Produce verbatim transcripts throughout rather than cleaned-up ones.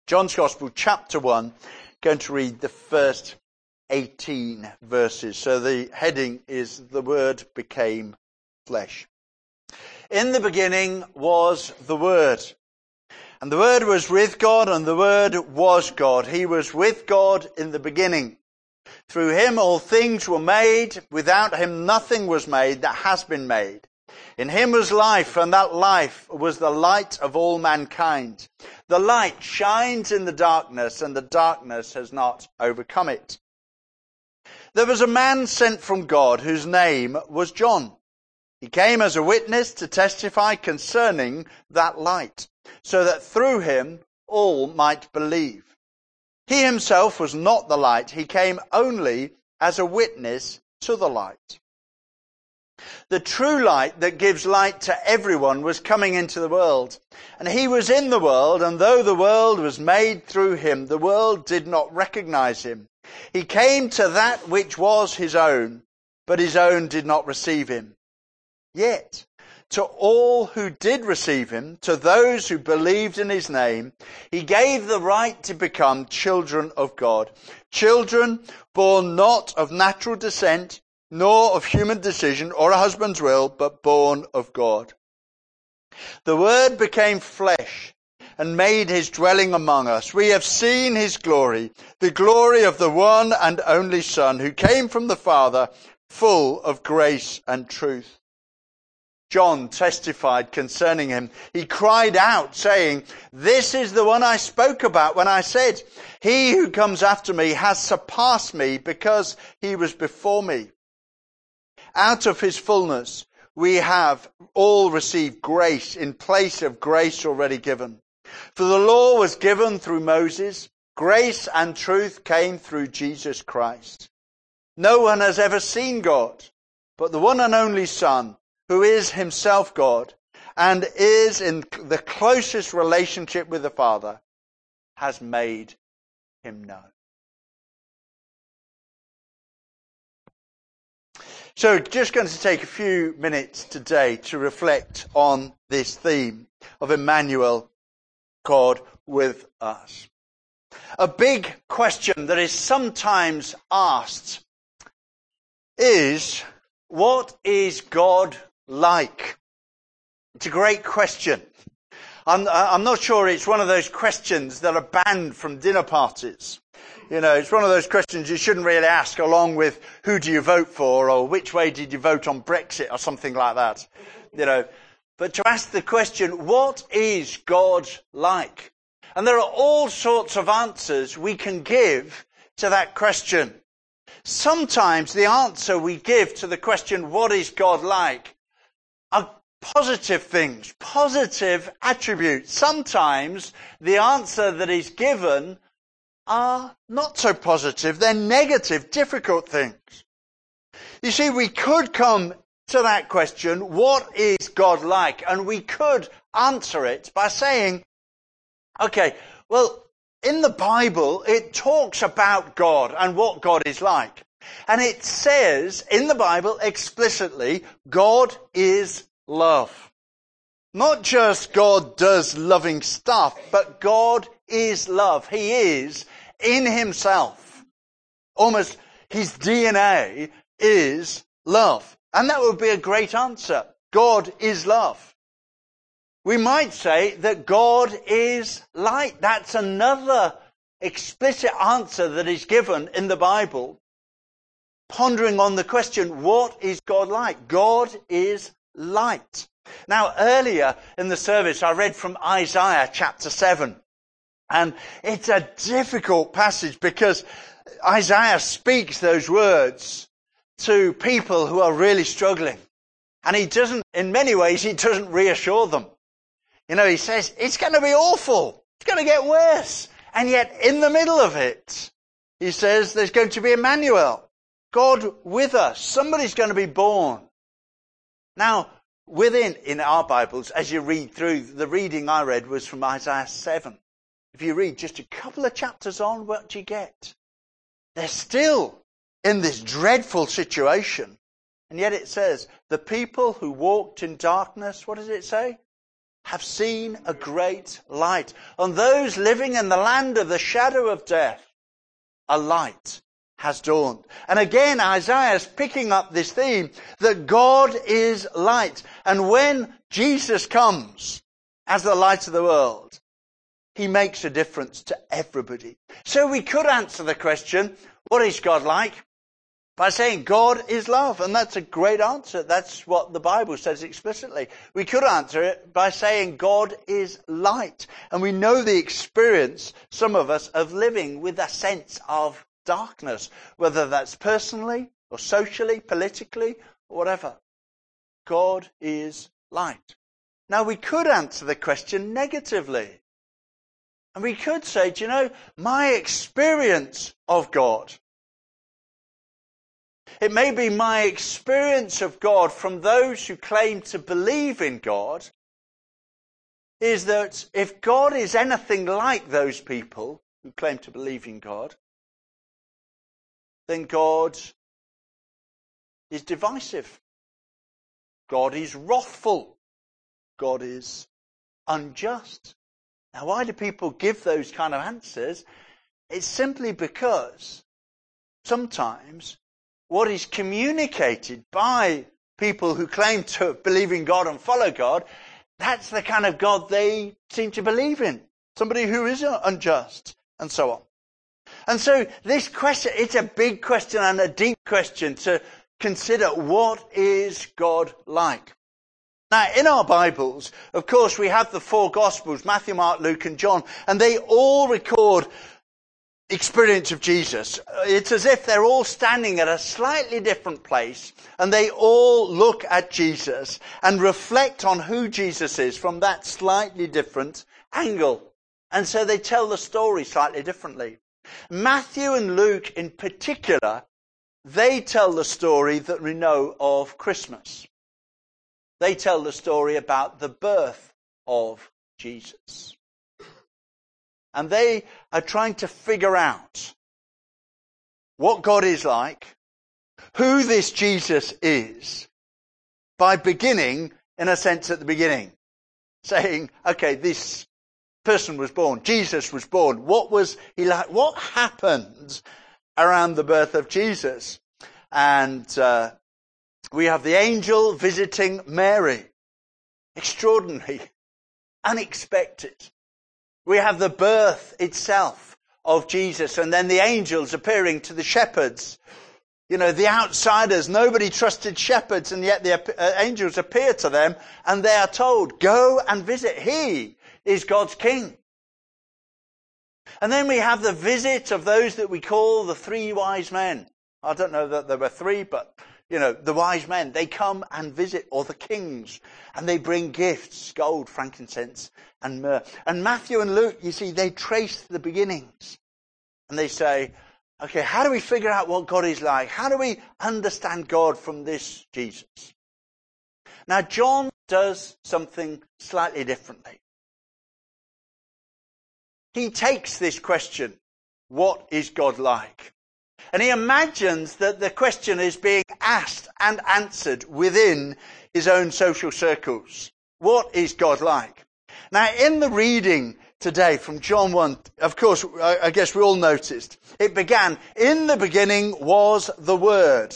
John's Gospel, chapter one, going to read the first eighteen verses. So the heading is "The Word Became Flesh." In the beginning was the Word, and the Word was with God, and the Word was God. He was with God in the beginning. Through him all things were made. Without him nothing was made that has been made. In him was life, and that life was the light of all mankind. The light shines in the darkness, and the darkness has not overcome it. There was a man sent from God whose name was John. He came as a witness to testify concerning that light, so that through him all might believe. He himself was not the light. He came only as a witness to the light. The true light that gives light to everyone was coming into the world. And he was in the world, and though the world was made through him, the world did not recognize him. He came to that which was his own, but his own did not receive him. Yet, to all who did receive him, to those who believed in his name, he gave the right to become children of God. Children born not of natural descent, nor of human decision or a husband's will, but born of God. The Word became flesh and made his dwelling among us. We have seen his glory, the glory of the one and only Son, who came from the Father, full of grace and truth. John testified concerning him. He cried out, saying, "This is the one I spoke about when I said, 'He who comes after me has surpassed me, because he was before me.' Out of his fullness we have all received grace in place of grace already given. For the law was given through Moses, grace and truth came through Jesus Christ. No one has ever seen God, but the one and only Son, who is himself God and is in the closest relationship with the Father, has made him known." So just going to take a few minutes today to reflect on this theme of Emmanuel, God with us. A big question that is sometimes asked is, what is God like? It's a great question. I'm, I'm not sure it's one of those questions that are banned from dinner parties. You know, it's one of those questions you shouldn't really ask, along with who do you vote for, or which way did you vote on Brexit, or something like that. You know, but to ask the question, what is God like? And there are all sorts of answers we can give to that question. Sometimes the answer we give to the question, what is God like, are positive things, positive attributes. Sometimes the answer that is given are not so positive. They're negative, difficult things. You see, we could come to that question, what is God like? And we could answer it by saying, okay, well, in the Bible, it talks about God and what God is like. And it says in the Bible explicitly, God is love. Not just God does loving stuff, but God is love. He is in himself. Almost his D N A is love. And that would be a great answer. God is love. We might say that God is light. That's another explicit answer that is given in the Bible, pondering on the question, what is God like? God is light. Now, earlier in the service, I read from Isaiah chapter seven. And it's a difficult passage because Isaiah speaks those words to people who are really struggling. And he doesn't, in many ways, he doesn't reassure them. You know, he says, it's going to be awful. It's going to get worse. And yet, in the middle of it, he says there's going to be Emmanuel, God with us. Somebody's going to be born. Now, within, in our Bibles, as you read through, the reading I read was from Isaiah seven. If you read just a couple of chapters on, what do you get? They're still in this dreadful situation. And yet it says, the people who walked in darkness, what does it say? have seen a great light. On those living in the land of the shadow of death, a light has dawned. And again, Isaiah is picking up this theme that God is light. And when Jesus comes as the light of the world, he makes a difference to everybody. So we could answer the question, what is God like? By saying God is love. And that's a great answer. That's what the Bible says explicitly. We could answer it by saying God is light. And we know the experience, some of us, of living with a sense of darkness, whether that's personally or socially, politically, or whatever. God is light. Now we could answer the question negatively. And we could say, do you know, my experience of God, it may be my experience of God from those who claim to believe in God, is that if God is anything like those people who claim to believe in God, then God is divisive. God is wrathful. God is unjust. Now, why do people give those kind of answers? It's simply because sometimes what is communicated by people who claim to believe in God and follow God, that's the kind of God they seem to believe in. Somebody who is unjust, and so on. And so this question, it's a big question and a deep question to consider. What is God like? Now, in our Bibles, of course, we have the four Gospels, Matthew, Mark, Luke, and John, and they all record experience of Jesus. It's as if they're all standing at a slightly different place, and they all look at Jesus and reflect on who Jesus is from that slightly different angle. And so they tell the story slightly differently. Matthew and Luke in particular, they tell the story that we know of Christmas. They tell the story about the birth of Jesus. And they are trying to figure out what God is like, who this Jesus is, by beginning, in a sense, at the beginning. Saying, okay, this person was born, Jesus was born. What was he like? What happened around the birth of Jesus? And uh, we have the angel visiting Mary. Extraordinary. Unexpected. We have the birth itself of Jesus, and then the angels appearing to the shepherds. You know, the outsiders, nobody trusted shepherds, and yet the uh, angels appear to them, and they are told, go and visit. He is God's king. And then we have the visit of those that we call the three wise men. I don't know that there were three, but, you know, the wise men, they come and visit, or the kings, and they bring gifts, gold, frankincense, and myrrh. And Matthew and Luke, you see, they trace the beginnings. And they say, okay, how do we figure out what God is like? How do we understand God from this Jesus? Now, John does something slightly differently. He takes this question, what is God like? And he imagines that the question is being asked and answered within his own social circles. What is God like? Now, in the reading today from John one, of course, I guess we all noticed, it began, in the beginning was the Word.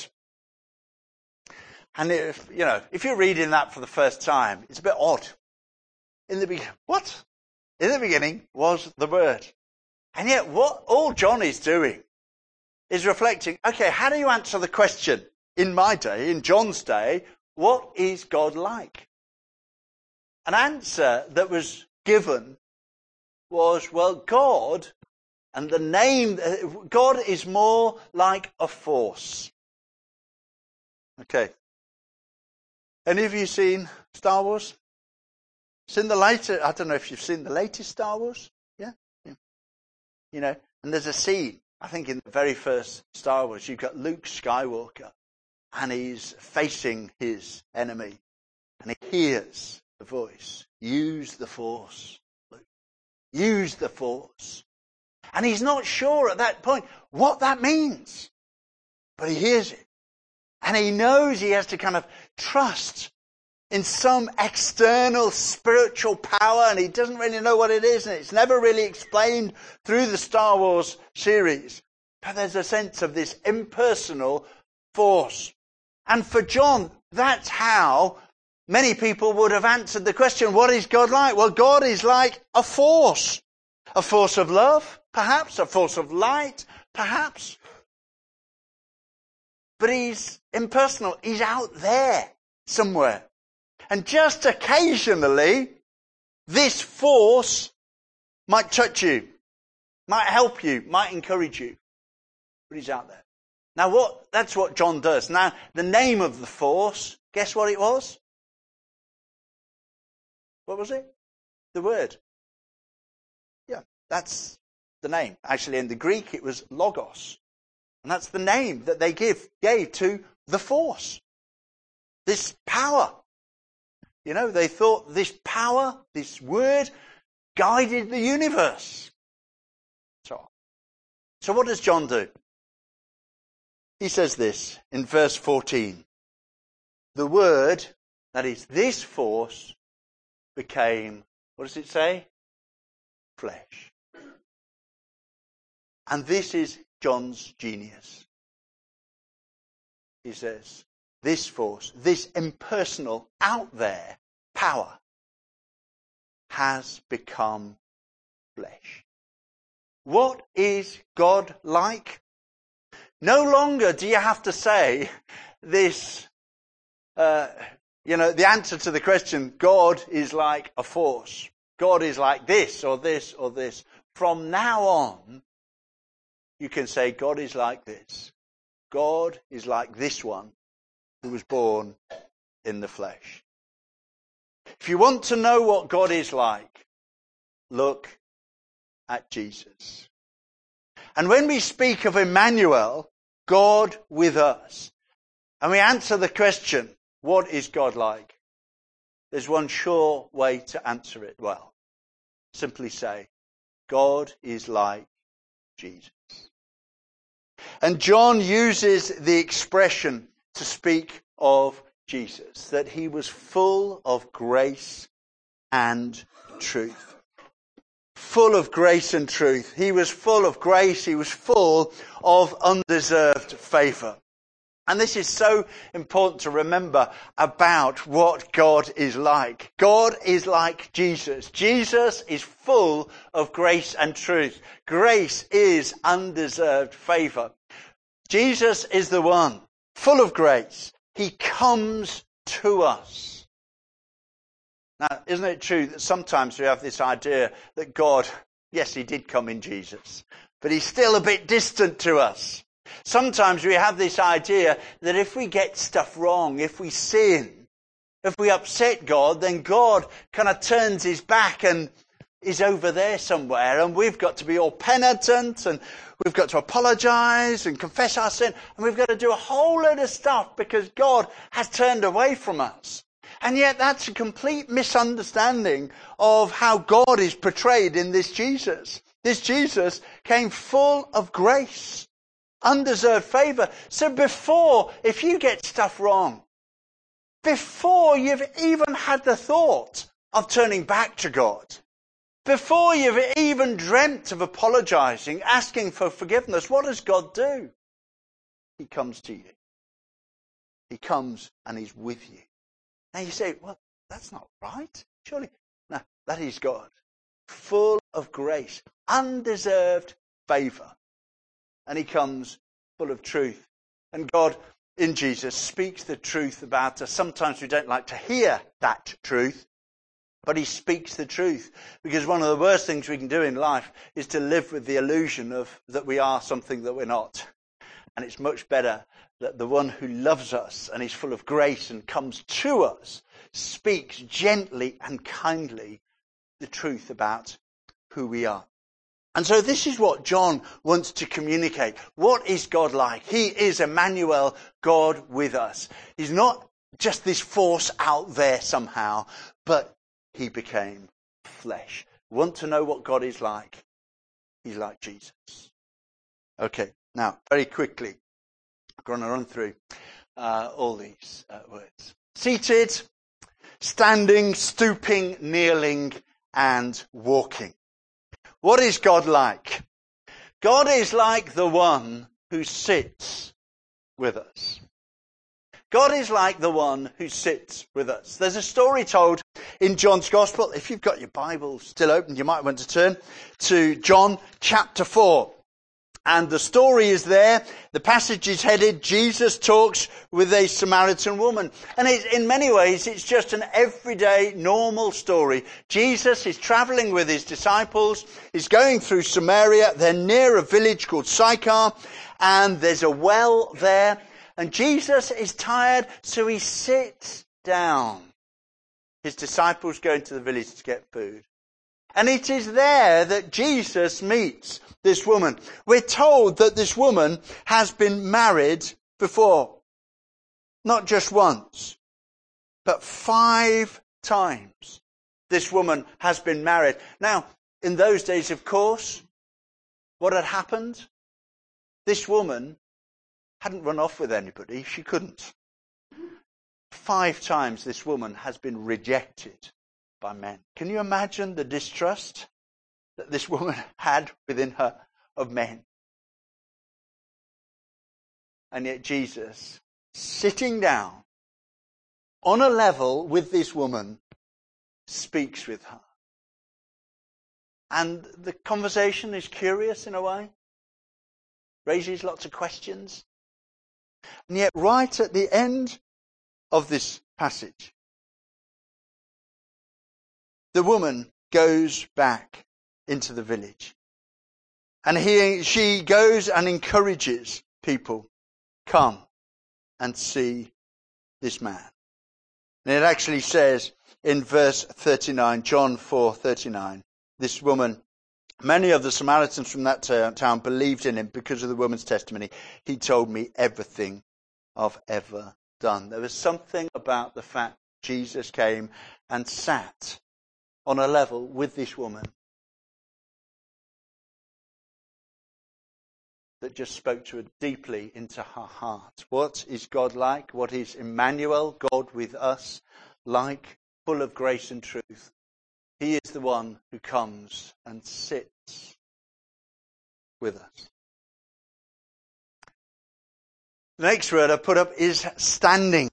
And if, you know, if you're reading that for the first time, it's a bit odd. In the beginning, what? In the beginning was the Word. And yet what all John is doing is reflecting, okay, how do you answer the question in my day, in John's day, what is God like? An answer that was given was, well, God, and the name, God is more like a force. Okay. Any of you seen Star Wars? Seen the later, I don't know if you've seen the latest Star Wars? Yeah? yeah. You know, and there's a scene, I think in the very first Star Wars, you've got Luke Skywalker, and he's facing his enemy, and he hears the voice, use the Force, Luke. Use the Force. And he's not sure at that point what that means, but he hears it. And he knows he has to kind of trust in some external spiritual power, and he doesn't really know what it is, and it's never really explained through the Star Wars series. But there's a sense of this impersonal force. And for John, that's how many people would have answered the question, what is God like? Well, God is like a force. A force of love, perhaps. A force of light, perhaps. But he's impersonal. He's out there somewhere. And just occasionally, this force might touch you, might help you, might encourage you. But he's out there. Now what, that's what John does. Now, the name of the force, guess what it was? What was it? The Word. Yeah, that's the name. Actually, in the Greek, it was logos. And that's the name that they give, gave to the force. This power. You know, they thought this power, this Word, guided the universe. So, so what does John do? He says this in verse fourteen. The Word, that is this force, became, what does it say? Flesh. And this is John's genius. He says, this force, this impersonal, out there power has become flesh. What is God like? No longer do you have to say this, uh, you know, the answer to the question, God is like a force. God is like this or this or this. From now on, you can say God is like this. God is like this one who was born in the flesh. If you want to know what God is like, look at Jesus. And when we speak of Emmanuel, God with us, and we answer the question, what is God like? There's one sure way to answer it well. Simply say, God is like Jesus. And John uses the expression to speak of Jesus, that he was full of grace and truth. Full of grace and truth. He was full of grace. He was full of undeserved favour. And this is so important to remember about what God is like. God is like Jesus. Jesus is full of grace and truth. Grace is undeserved favour. Jesus is the one, full of grace. He comes to us. Now, isn't it true that sometimes we have this idea that God, yes, he did come in Jesus, but he's still a bit distant to us. Sometimes we have this idea that if we get stuff wrong, if we sin, if we upset God, then God kind of turns his back and is over there somewhere, and we've got to be all penitent, and we've got to apologise and confess our sin, and we've got to do a whole load of stuff because God has turned away from us. And yet that's a complete misunderstanding of how God is portrayed in this Jesus. This Jesus came full of grace, undeserved favour. So before, if you get stuff wrong, before you've even had the thought of turning back to God, before you've even dreamt of apologising, asking for forgiveness, what does God do? He comes to you. He comes and he's with you. Now you say, well, that's not right. Surely. No, that is God. Full of grace. Undeserved favour. And he comes full of truth. And God, in Jesus, speaks the truth about us. Sometimes we don't like to hear that truth. But he speaks the truth. Because one of the worst things we can do in life is to live with the illusion of that we are something that we're not. And it's much better that the one who loves us and is full of grace and comes to us speaks gently and kindly the truth about who we are. And so this is what John wants to communicate. What is God like? He is Emmanuel, God with us. He's not just this force out there somehow, but he became flesh. Want to know what God is like? He's like Jesus. Okay, now, very quickly, I'm going to run through uh, all these uh, words. Seated, standing, stooping, kneeling, and walking. What is God like? God is like the one who sits with us. God is like the one who sits with us. There's a story told in John's Gospel. If you've got your Bible still open, you might want to turn to John chapter four. And the story is there. The passage is headed, Jesus talks with a Samaritan woman. And it, in many ways, it's just an everyday, normal story. Jesus is travelling with his disciples. He's going through Samaria. They're near a village called Sychar. And there's a well there. And Jesus is tired, so he sits down. His disciples go into the village to get food. And it is there that Jesus meets this woman. We're told that this woman has been married before. Not just once, but five times this woman has been married. Now, in those days, of course, what had happened? This woman hadn't run off with anybody. She couldn't. Five times this woman has been rejected by men. Can you imagine the distrust that this woman had within her of men? And yet Jesus, sitting down on a level with this woman, speaks with her. And the conversation is curious in a way, raises lots of questions. And yet right at the end of this passage, the woman goes back into the village. And he, she goes and encourages people, come and see this man. And it actually says in verse thirty-nine, John four thirty-nine, this woman, many of the Samaritans from that town believed in him because of the woman's testimony. He told me everything I've ever done. There was something about the fact Jesus came and sat on a level with this woman that just spoke to her deeply into her heart. What is God like? What is Emmanuel, God with us, like? Full of grace and truth. He is the one who comes and sits with us. The next word I put up is standing.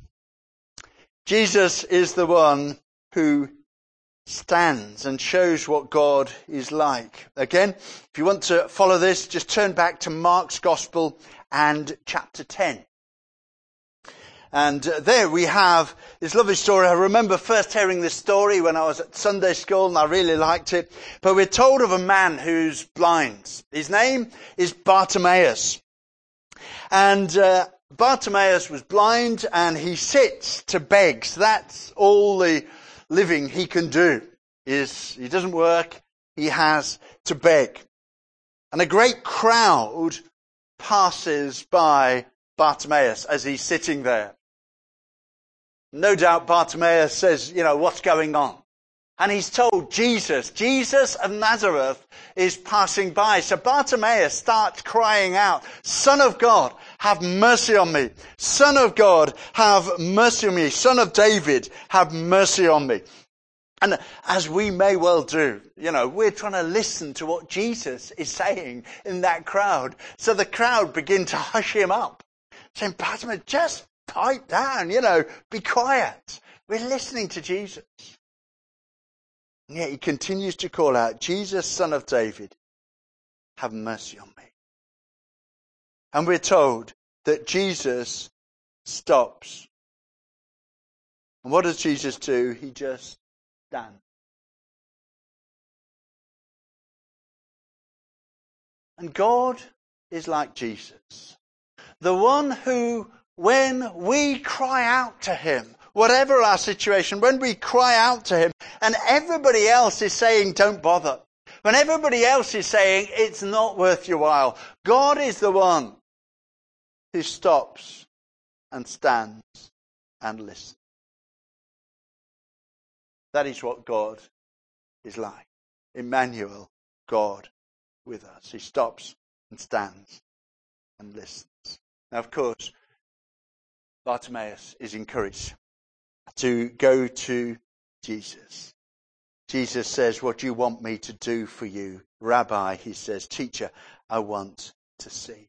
Jesus is the one who stands and shows what God is like. Again, if you want to follow this, just turn back to Mark's Gospel and chapter ten. And there we have this lovely story. I remember first hearing this story when I was at Sunday school, and I really liked it. But we're told of a man who's blind. His name is Bartimaeus. And uh, Bartimaeus was blind, and he sits to beg. So that's all the living he can do. Is he doesn't work, he has to beg. And a great crowd passes by Bartimaeus as he's sitting there. No doubt Bartimaeus says, you know, what's going on? And he's told Jesus, Jesus of Nazareth is passing by. So Bartimaeus starts crying out, Son of God, have mercy on me. Son of God, have mercy on me. Son of David, have mercy on me. And as we may well do, you know, we're trying to listen to what Jesus is saying in that crowd. So the crowd begin to hush him up, saying, Bartimaeus, just pipe down, you know, be quiet. We're listening to Jesus. And yet he continues to call out, Jesus, Son of David, have mercy on me. And we're told that Jesus stops. And what does Jesus do? He just stands. And God is like Jesus. The one who, when we cry out to him, whatever our situation, when we cry out to him and everybody else is saying, don't bother. When everybody else is saying, it's not worth your while. God is the one who stops and stands and listens. That is what God is like. Emmanuel, God with us. He stops and stands and listens. Now, of course, Bartimaeus is encouraged. to go to Jesus. Jesus says, what do you want me to do for you? Rabbi, he says, teacher, I want to see.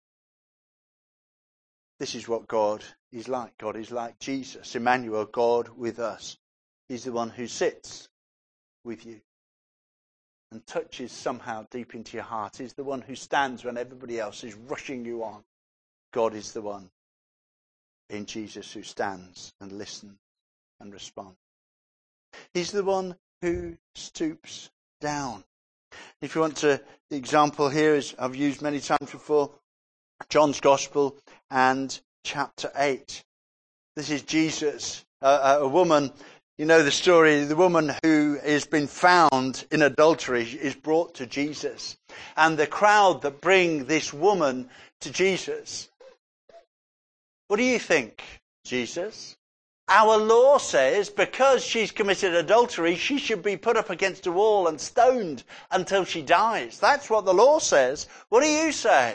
This is what God is like. God is like Jesus. Emmanuel, God with us. He's the one who sits with you and touches somehow deep into your heart. He's the one who stands when everybody else is rushing you on. God is the one in Jesus who stands and listens and responds. He's the one who stoops down. If you want to, the example here is I've used many times before, John's Gospel and chapter eight. This is Jesus, uh, a woman, you know the story, the woman who has been found in adultery is brought to Jesus. And the crowd that bring this woman to Jesus, what do you think, Jesus? Our law says because she's committed adultery, she should be put up against a wall and stoned until she dies. That's what the law says. What do you say?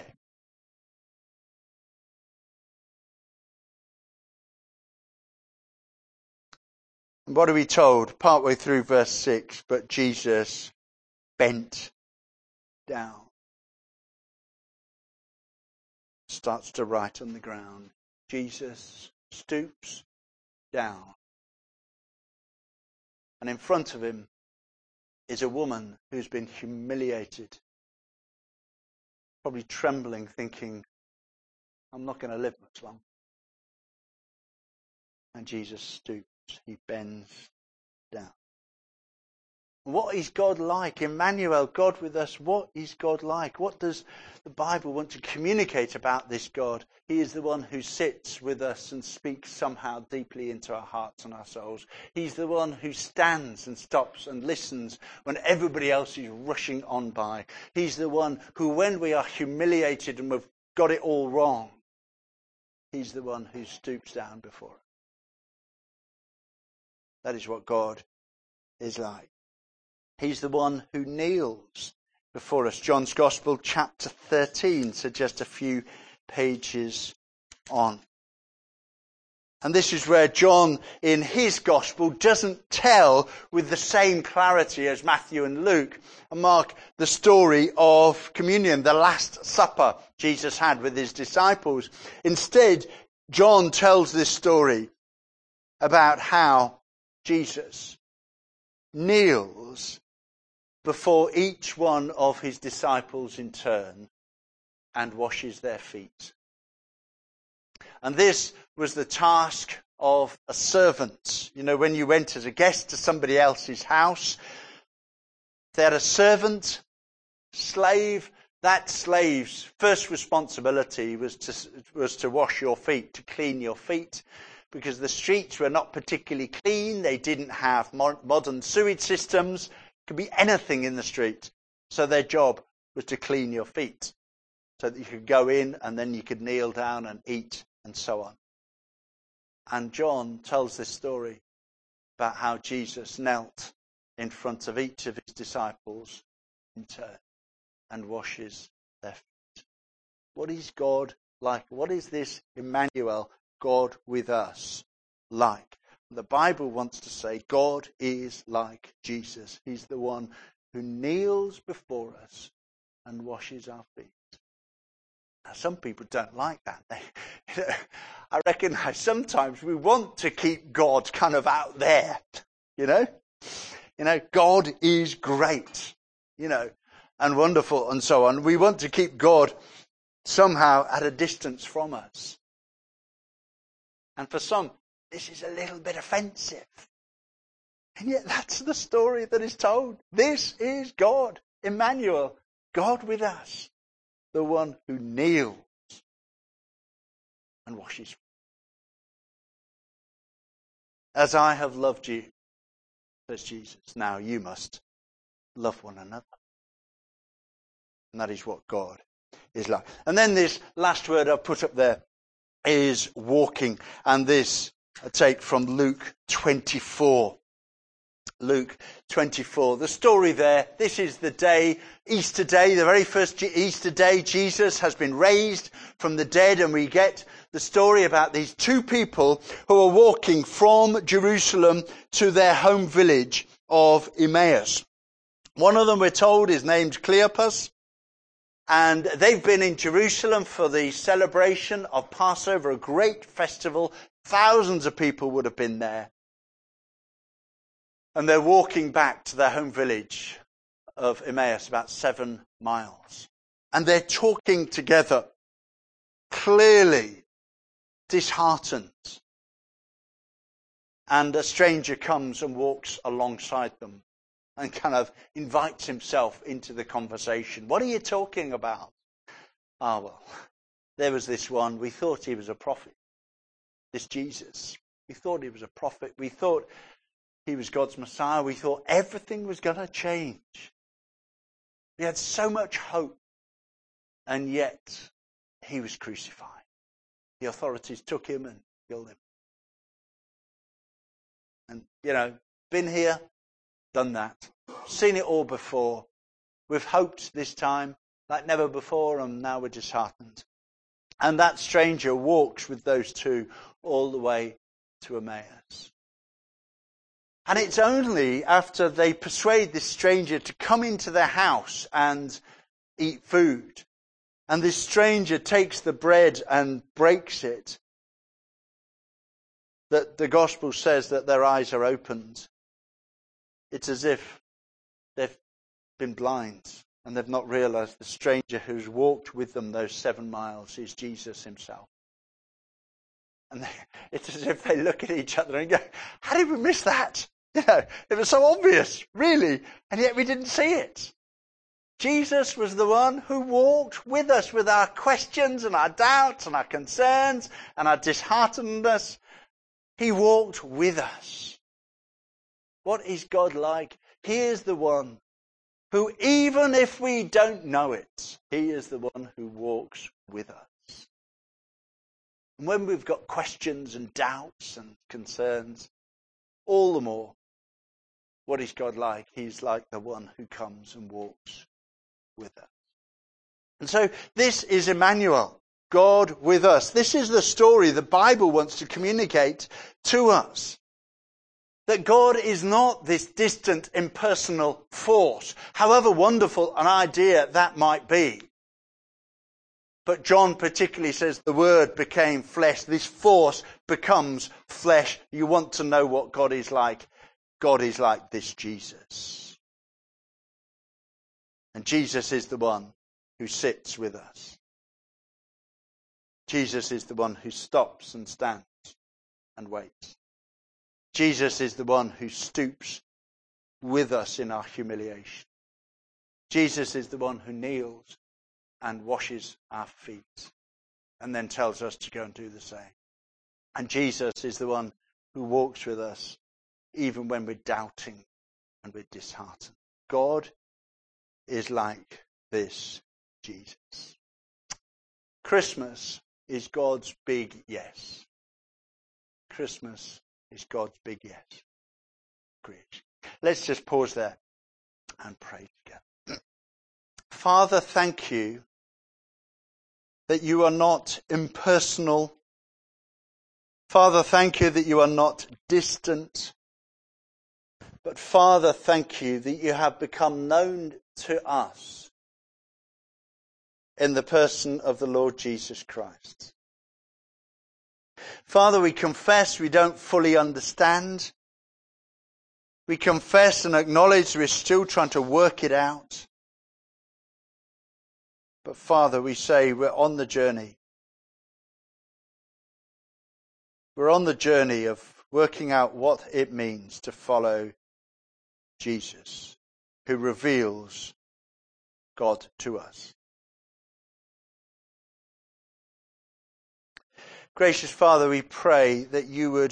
And what are we told? Partway through verse six, but Jesus bent down. Starts to write on the ground. Jesus stoops down. And in front of him is a woman who's been humiliated. Probably trembling, thinking, I'm not going to live much longer. And Jesus stoops. He bends down. What is God like? Emmanuel, God with us, what is God like? What does the Bible want to communicate about this God? He is the one who sits with us and speaks somehow deeply into our hearts and our souls. He's the one who stands and stops and listens when everybody else is rushing on by. He's the one who, when we are humiliated and we've got it all wrong, he's the one who stoops down before us. That is what God is like. He's the one who kneels before us. John's Gospel, chapter thirteen, so just a few pages on. And this is where John, in his Gospel, doesn't tell with the same clarity as Matthew and Luke and Mark the story of communion, the Last Supper Jesus had with his disciples. Instead, John tells this story about how Jesus kneels before each one of his disciples in turn and washes their feet. And this was the task of a servant. You know, when you went as a guest to somebody else's house, they had a servant, slave. That slave's first responsibility was to, was to wash your feet, to clean your feet. Because the streets were not particularly clean. They didn't have modern sewage systems. It could be anything in the street. So their job was to clean your feet so that you could go in and then you could kneel down and eat and so on. And John tells this story about how Jesus knelt in front of each of his disciples in turn and washes their feet. What is God like? What is this Emmanuel, God with us, like? The Bible wants to say God is like Jesus. He's the one who kneels before us and washes our feet. Now, some people don't like that. They, you know, I recognise sometimes we want to keep God kind of out there, you know. You know, God is great, you know, and wonderful and so on. We want to keep God somehow at a distance from us. And for some, this is a little bit offensive. And yet that's the story that is told. This is God, Emmanuel, God with us, the one who kneels and washes. As I have loved you, says Jesus, now you must love one another. And that is what God is like. And then this last word I've put up there is walking. And this I take from Luke twenty-four. Luke twenty-four. The story there, this is the day, Easter day, the very first Easter day, Jesus has been raised from the dead, and we get the story about these two people who are walking from Jerusalem to their home village of Emmaus. One of them, we're told, is named Cleopas, and they've been in Jerusalem for the celebration of Passover, a great festival. Thousands of people would have been there. And they're walking back to their home village of Emmaus, about seven miles. And they're talking together, clearly disheartened. And a stranger comes and walks alongside them and kind of invites himself into the conversation. What are you talking about? Ah, well, there was this one. We thought he was a prophet. This Jesus. We thought he was a prophet. We thought he was God's Messiah. We thought everything was going to change. We had so much hope. And yet, he was crucified. The authorities took him and killed him. And, you know, been here, done that. Seen it all before. We've hoped this time like never before, and now we're disheartened. And that stranger walks with those two all the way to Emmaus. And it's only after they persuade this stranger to come into their house and eat food, and this stranger takes the bread and breaks it, that the gospel says that their eyes are opened. It's as if they've been blind and they've not realized the stranger who's walked with them those seven miles is Jesus himself. And they, it's as if they look at each other and go, how did we miss that? You know, it was so obvious, really, and yet we didn't see it. Jesus was the one who walked with us with our questions and our doubts and our concerns and our disheartenedness. He walked with us. What is God like? He is the one who, even if we don't know it, he is the one who walks with us. And when we've got questions and doubts and concerns, all the more, what is God like? He's like the one who comes and walks with us. And so this is Emmanuel, God with us. This is the story the Bible wants to communicate to us. That God is not this distant, impersonal force, however wonderful an idea that might be. But John particularly says the Word became flesh. This force becomes flesh. You want to know what God is like? God is like this Jesus. And Jesus is the one who sits with us. Jesus is the one who stops and stands and waits. Jesus is the one who stoops with us in our humiliation. Jesus is the one who kneels and washes our feet and then tells us to go and do the same. And Jesus is the one who walks with us even when we're doubting and we're disheartened. God is like this Jesus. Christmas is God's big yes. Christmas is God's big yes. Creation. Let's just pause there and pray together. Father, thank you that you are not impersonal. Father, thank you that you are not distant. But Father, thank you that you have become known to us in the person of the Lord Jesus Christ. Father, we confess we don't fully understand. We confess and acknowledge we're still trying to work it out. But Father, we say we're on the journey. We're on the journey of working out what it means to follow Jesus, who reveals God to us. Gracious Father, we pray that you would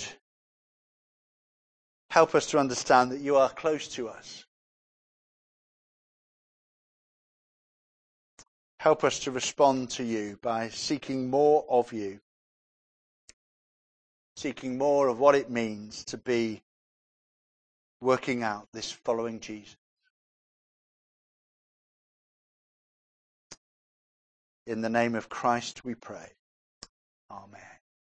help us to understand that you are close to us. Help us to respond to you by seeking more of you, seeking more of what it means to be working out this following Jesus. In the name of Christ we pray. Amen.